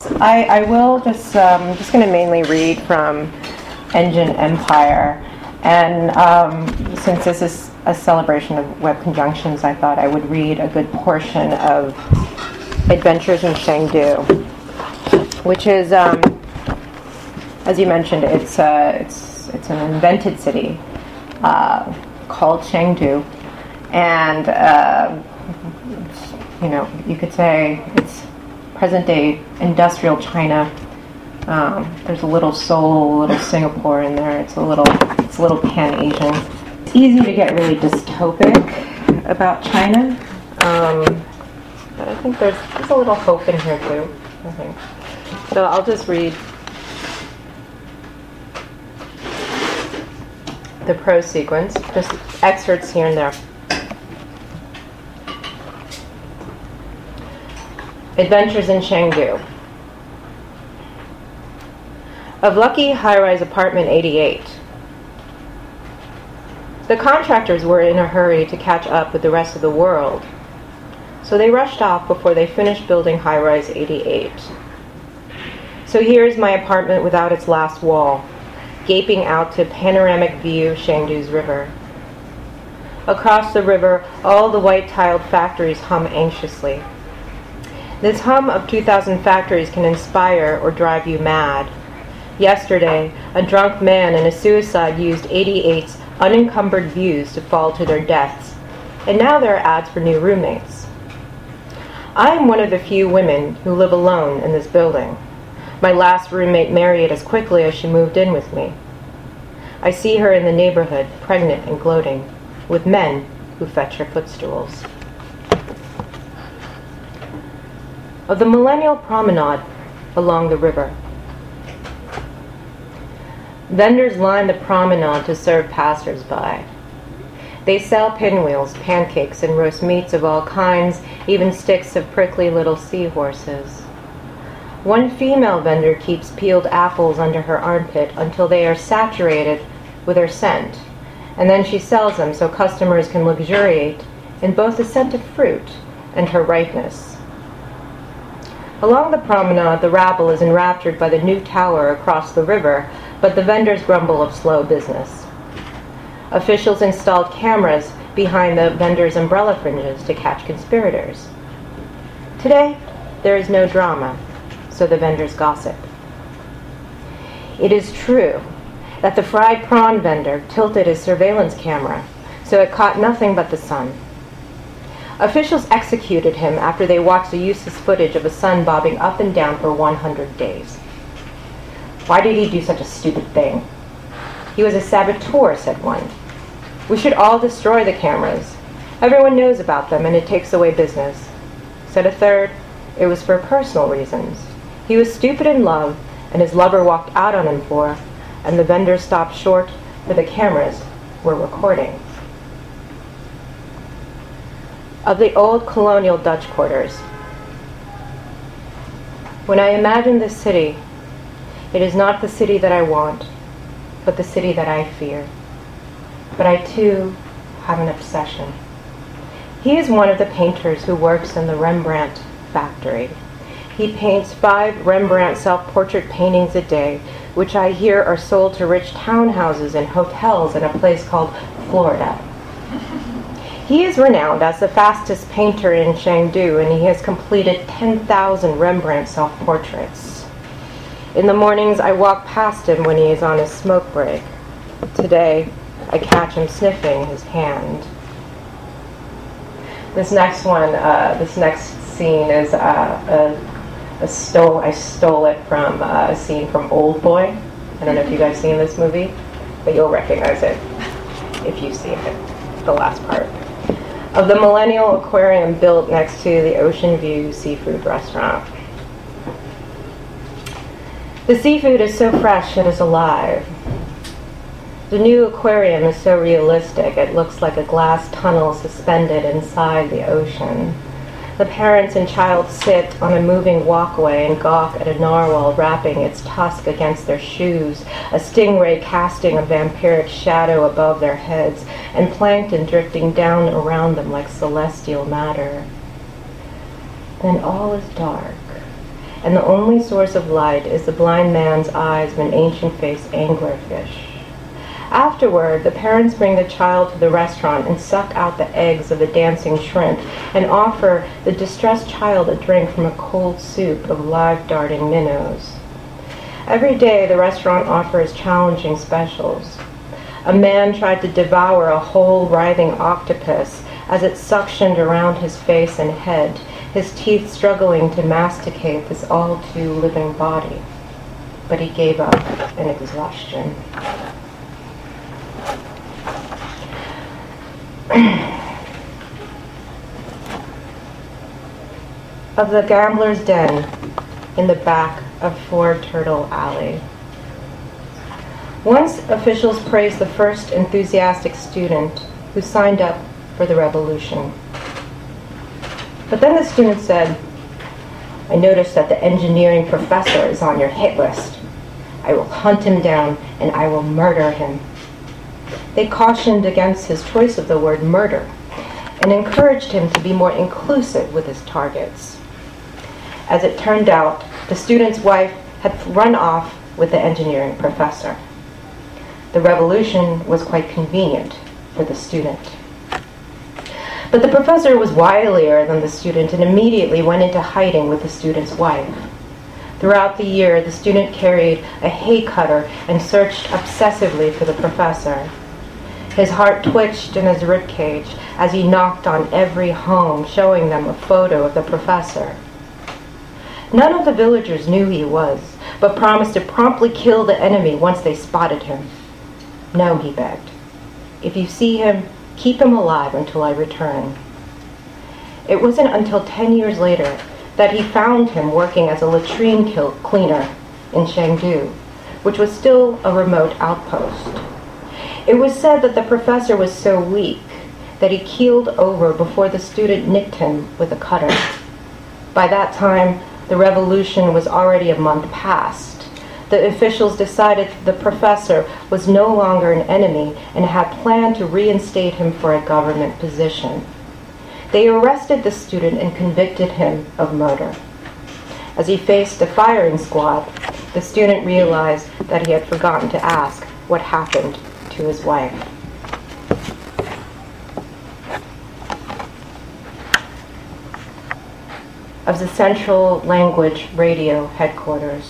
I will just, I'm just going to mainly read from Engine Empire. And since this is a celebration of web conjunctions, I thought I would read a good portion of Adventures in Chengdu, which is, as you mentioned, it's an invented city called Chengdu, and you could say it's present-day industrial China. There's a little Seoul, a little Singapore in there. It's a little pan-Asian. It's easy to get really dystopic about China, but I think there's a little hope in here too, I think. So I'll just read the prose sequence, just excerpts here and there. Adventures in Chengdu. Of lucky high-rise apartment 88. The contractors were in a hurry to catch up with the rest of the world, so they rushed off before they finished building high-rise 88. So here's my apartment without its last wall, gaping out to panoramic view of Chengdu's river. Across the river, all the white-tiled factories hum anxiously. This hum of 2,000 factories can inspire or drive you mad. Yesterday, a drunk man and a suicide used 88's unencumbered views to fall to their deaths, and now there are ads for new roommates. I am one of the few women who live alone in this building. My last roommate married as quickly as she moved in with me. I see her in the neighborhood, pregnant and gloating, with men who fetch her footstools. Of the Millennial Promenade along the river. Vendors line the promenade to serve passers-by. They sell pinwheels, pancakes, and roast meats of all kinds, even sticks of prickly little seahorses. One female vendor keeps peeled apples under her armpit until they are saturated with her scent, and then she sells them so customers can luxuriate in both the scent of fruit and her ripeness. Along the promenade, the rabble is enraptured by the new tower across the river, but the vendors grumble of slow business. Officials installed cameras behind the vendors' umbrella fringes to catch conspirators. Today, there is no drama, so the vendors gossip. It is true that the fried prawn vendor tilted his surveillance camera, so it caught nothing but the sun. Officials executed him after they watched the useless footage of a sun bobbing up and down for 100 days. Why did he do such a stupid thing? He was a saboteur, said one. We should all destroy the cameras. Everyone knows about them and it takes away business. Said a third, it was for personal reasons. He was stupid in love and his lover walked out on him and the vendor stopped short for the cameras were recording. Of the old colonial Dutch quarters. When I imagine this city, it is not the city that I want, but the city that I fear. But I too have an obsession. He is one of the painters who works in the Rembrandt factory. He paints 5 Rembrandt self-portrait paintings a day, which I hear are sold to rich townhouses and hotels in a place called Florida. He is renowned as the fastest painter in Chengdu, and he has completed 10,000 Rembrandt self-portraits. In the mornings, I walk past him when he is on his smoke break. Today, I catch him sniffing his hand. This next scene is I stole it from a scene from Old Boy. I don't know if you guys seen this movie, but you'll recognize it if you've seen it, the last part. Of the Millennial Aquarium built next to the Ocean View Seafood Restaurant. The seafood is so fresh it is alive. The new aquarium is so realistic it looks like a glass tunnel suspended inside the ocean. The parents and child sit on a moving walkway and gawk at a narwhal wrapping its tusk against their shoes, a stingray casting a vampiric shadow above their heads, and plankton drifting down around them like celestial matter. Then all is dark, and the only source of light is the blind man's eyes of an ancient-faced anglerfish. Afterward, the parents bring the child to the restaurant and suck out the eggs of the dancing shrimp and offer the distressed child a drink from a cold soup of live darting minnows. Every day, the restaurant offers challenging specials. A man tried to devour a whole writhing octopus as it suctioned around his face and head, his teeth struggling to masticate this all-too-living body. But he gave up in exhaustion. Of the gambler's den in the back of Ford Turtle Alley. Once officials praised the first enthusiastic student who signed up for the revolution. But then the student said, "I noticed that the engineering professor is on your hit list. I will hunt him down and I will murder him." They cautioned against his choice of the word murder and encouraged him to be more inclusive with his targets. As it turned out, the student's wife had run off with the engineering professor. The revolution was quite convenient for the student. But the professor was wilier than the student and immediately went into hiding with the student's wife. Throughout the year, the student carried a hay cutter and searched obsessively for the professor. His heart twitched in his ribcage as he knocked on every home, showing them a photo of the professor. None of the villagers knew who he was, but promised to promptly kill the enemy once they spotted him. "No," he begged. "If you see him, keep him alive until I return." It wasn't until 10 years later that he found him working as a latrine cleaner in Chengdu, which was still a remote outpost. It was said that the professor was so weak that he keeled over before the student nicked him with a cutter. By that time, the revolution was already a month past. The officials decided the professor was no longer an enemy and had planned to reinstate him for a government position. They arrested the student and convicted him of murder. As he faced a firing squad, the student realized that he had forgotten to ask what happened to his wife. Of the Central Language Radio headquarters.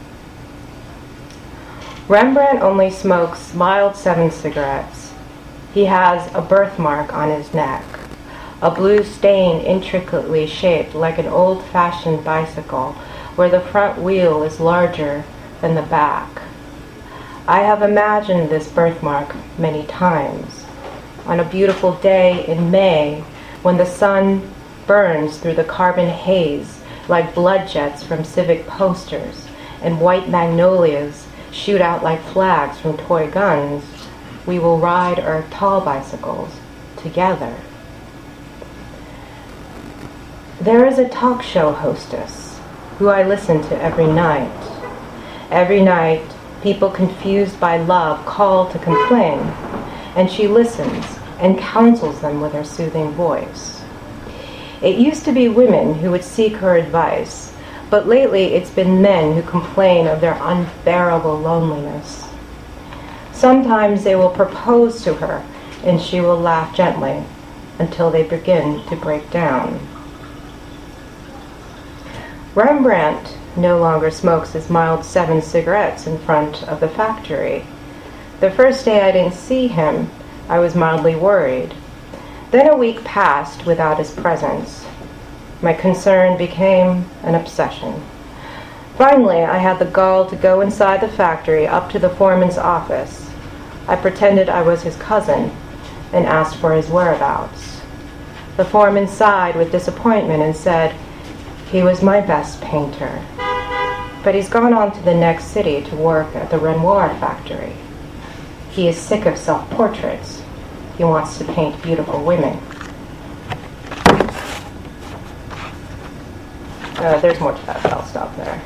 Rembrandt only smokes mild 7 cigarettes. He has a birthmark on his neck, a blue stain intricately shaped like an old-fashioned bicycle where the front wheel is larger than the back. I have imagined this birthmark many times. On a beautiful day in May, when the sun burns through the carbon haze like blood jets from civic posters, and white magnolias shoot out like flags from toy guns, we will ride our tall bicycles together. There is a talk show hostess who I listen to every night. Every night, people confused by love call to complain, and she listens and counsels them with her soothing voice. It used to be women who would seek her advice, but lately it's been men who complain of their unbearable loneliness. Sometimes they will propose to her, and she will laugh gently until they begin to break down. Rembrandt no longer smokes his mild 7 cigarettes in front of the factory. The first day I didn't see him, I was mildly worried. Then a week passed without his presence. My concern became an obsession. Finally, I had the gall to go inside the factory up to the foreman's office. I pretended I was his cousin and asked for his whereabouts. The foreman sighed with disappointment and said, "He was my best painter. But he's gone on to the next city to work at the Renoir factory. He is sick of self-portraits. He wants to paint beautiful women." There's more to that, but I'll stop there.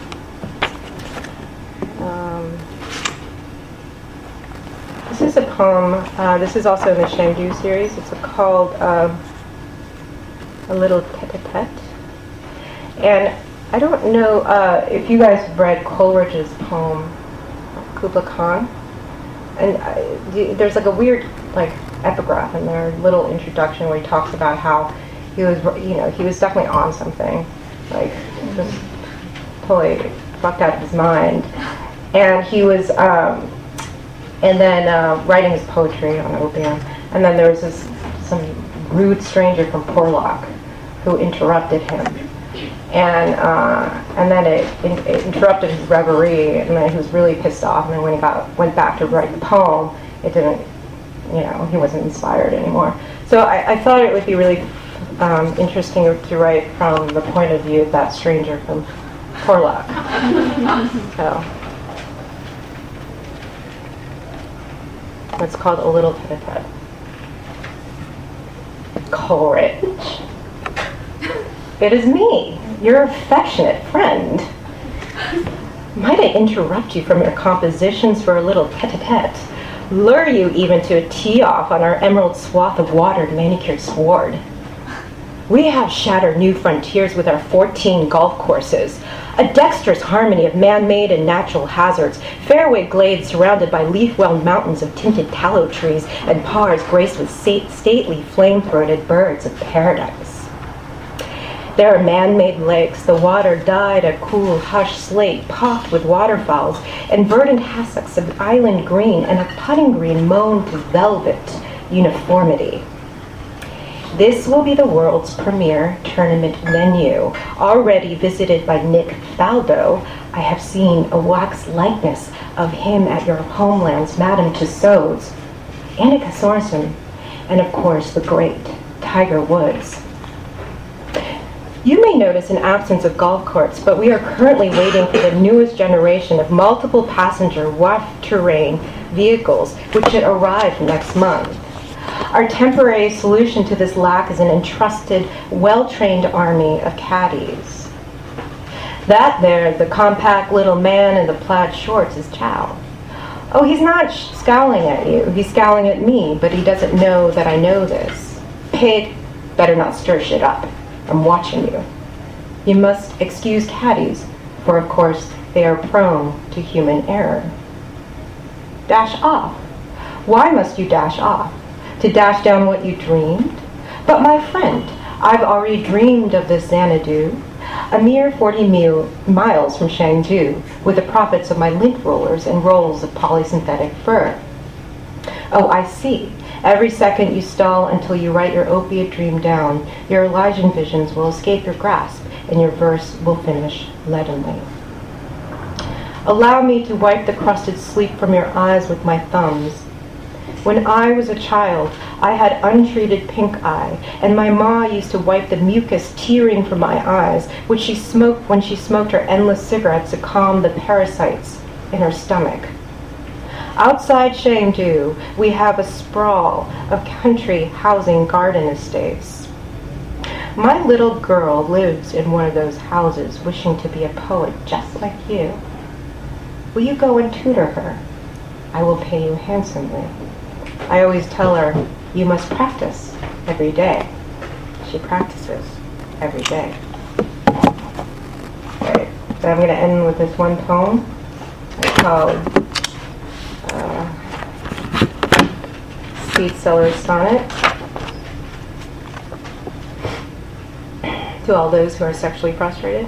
This is a poem. This is also in the Chengdu series. It's called A Little Tete-a-Tete. And I don't know if you guys read Coleridge's poem, Kubla Khan. And there's like a weird like epigraph in their little introduction where he talks about how he was, he was definitely on something, like just totally fucked out of his mind. And he was, and then writing his poetry on opium. And then there was some rude stranger from Porlock who interrupted him. And then it interrupted his reverie, and then he was really pissed off. And then when he went back to write the poem, it didn't, he wasn't inspired anymore. So I thought it would be really interesting to write from the point of view of that stranger from Porlock. So it's called A Little Tete-a-Tete. Coleridge. It is me, your affectionate friend. Might I interrupt you from your compositions for a little tete-a-tete? Lure you even to a tee-off on our emerald swath of watered, manicured sward? We have shattered new frontiers with our 14 golf courses, a dexterous harmony of man-made and natural hazards, fairway glades surrounded by leaf-welled mountains of tinted tallow trees, and pars graced with stately flame-throated birds of paradise. There are man-made lakes, the water dyed a cool, hushed slate pocked with waterfowls, and verdant hassocks of island green, and a putting green mown to velvet uniformity. This will be the world's premier tournament venue. Already visited by Nick Faldo, I have seen a wax likeness of him at your homelands, Madame Tussauds, Annika Sorensen, and of course the great Tiger Woods. You may notice an absence of golf courts, but we are currently waiting for the newest generation of multiple passenger waft-terrain vehicles, which should arrive next month. Our temporary solution to this lack is an entrusted, well-trained army of caddies. That there, the compact little man in the plaid shorts, is Chow. Oh, he's not scowling at you. He's scowling at me, but he doesn't know that I know this. Pig, better not stir shit up. I'm watching you. You must excuse caddies, for of course they are prone to human error. Dash off. Why must you dash off? To dash down what you dreamed? But my friend, I've already dreamed of this Xanadu, a mere 40 miles from Chengdu, with the profits of my lint rollers and rolls of polysynthetic fur. Oh, I see. Every second you stall until you write your opiate dream down, your Elysian visions will escape your grasp, and your verse will finish leadenly. Allow me to wipe the crusted sleep from your eyes with my thumbs. When I was a child, I had untreated pink eye, and my ma used to wipe the mucus tearing from my eyes, which she smoked when she smoked her endless cigarettes to calm the parasites in her stomach. Outside Chengdu, we have a sprawl of country housing garden estates. My little girl lives in one of those houses, wishing to be a poet just like you. Will you go and tutor her? I will pay you handsomely. I always tell her, you must practice every day. She practices every day. Okay, so I'm going to end with this one poem. It's called Seed Seller's Sonnet. To all those who are sexually frustrated.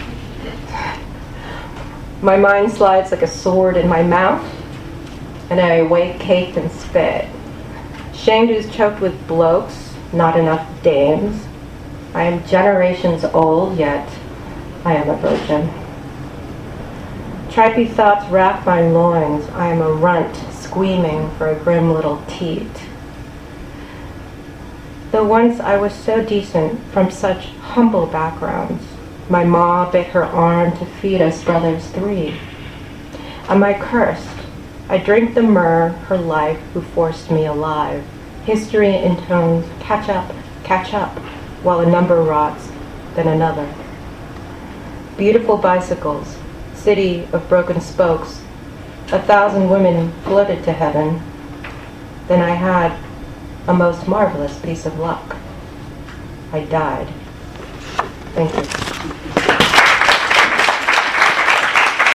My mind slides like a sword in my mouth, and I awake caked and spit. Chengdu's choked with blokes, not enough dames. I am generations old, yet I am a virgin. Tripey thoughts wrap my loins. I am a runt, squeaming for a grim little teat. Though once I was so decent from such humble backgrounds, my ma bit her arm to feed us brothers 3. Am I cursed? I drink the myrrh, her life, who forced me alive. History intones, catch up, while a number rots, then another. Beautiful bicycles, city of broken spokes, 1,000 women floated to heaven. Then I had a most marvelous piece of luck. I died. Thank you.